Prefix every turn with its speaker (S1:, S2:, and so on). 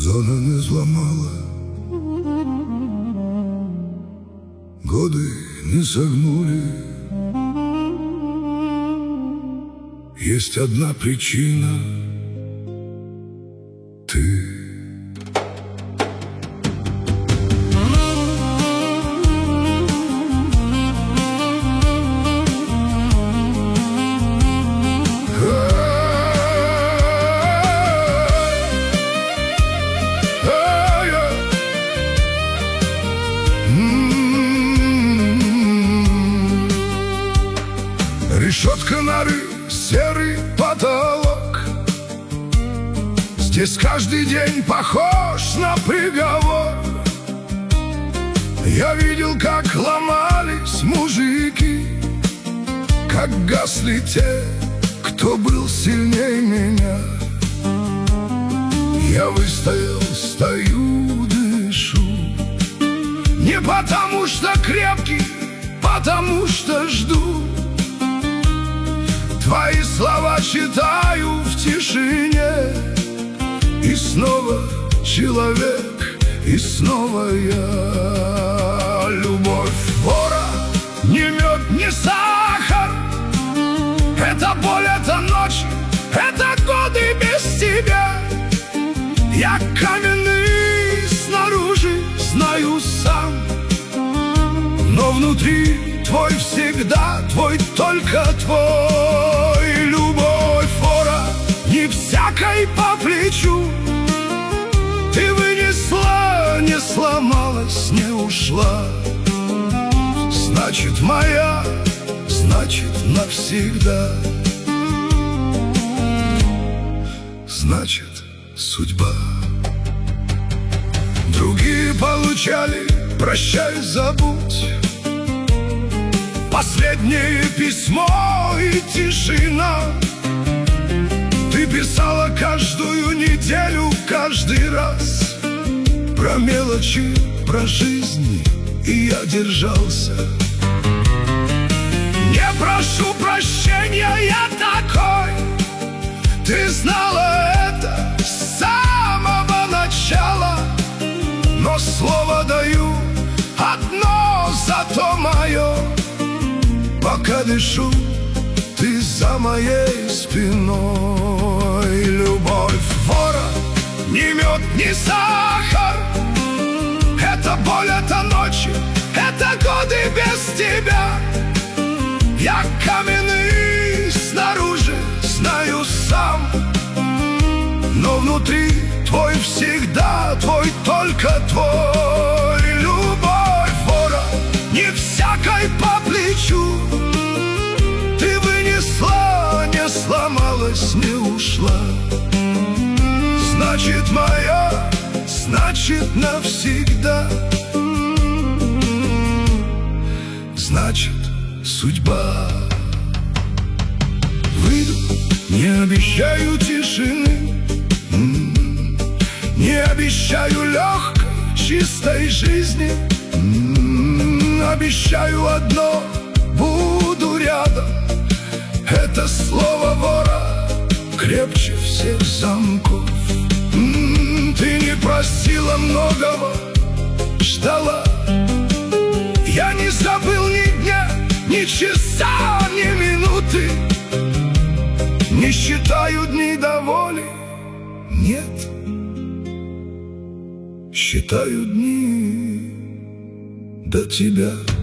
S1: Зона не зламала, годы не согнули. Есть одна причина — ты. Решетка норы, серый потолок. Здесь каждый день похож на приговор. Я видел, как ломались мужики, как гасли те, кто был сильнее меня. Я выстоял, стою, дышу. Не потому что крепкий, потому что жду. Твои слова читаю в тишине. И снова человек, и снова я. Любовь вора, не мед, не сахар. Это боль, это ночи, это годы без тебя. Я каменный снаружи, знаю сам, но внутри твой всегда, твой только твой. Любовь вора не всякой по плечу. Ты вынесла, не сломалась, не ушла. Значит моя, значит навсегда. Значит судьба. Другие получали «прощай, забудь». Последнее письмо и тишина. Ты писала каждую неделю, каждый раз про мелочи, про жизнь, и я держался. Не прошу прощения, я такой. Ты знала это с самого начала. Но слово даю одно, зато мое. Пока дышу, ты за моей спиной. Любовь вора, не мед, не сахар. Это боль, это ночи, это годы без тебя. Я каменный снаружи, знаю сам, но внутри твой всегда, твой только твой. Любовь вора не всякой по плечу. Ты вынесла, не сломалась, не ушла. Значит моя, значит навсегда. Значит судьба. Выйду, не обещаю тишины, не обещаю легкой, чистой жизни. Обещаю одно, буду рядом. Это слово вора крепче всех замков. Ты не просила многого, ждала. Я не забыл ни дня, ни часа, ни минуты. Не считаю дней до воли, нет. Считаю дни до тебя.